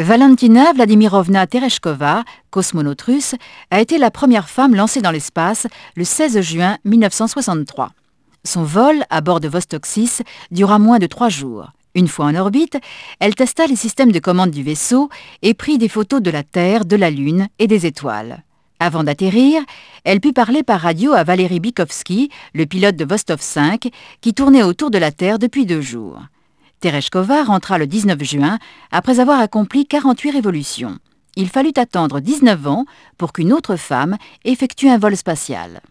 Valentina Vladimirovna Tereshkova, cosmonaute russe, a été la première femme lancée dans l'espace le 16 juin 1963. Son vol à bord de Vostok 6 dura moins de 3 jours. Une fois en orbite, elle testa les systèmes de commande du vaisseau et prit des photos de la Terre, de la Lune et des étoiles. Avant d'atterrir, elle put parler par radio à Valery Bykovsky, le pilote de Vostok 5, qui tournait autour de la Terre depuis 2 jours. Tereshkova rentra le 19 juin après avoir accompli 48 révolutions. Il fallut attendre 19 ans pour qu'une autre femme effectue un vol spatial.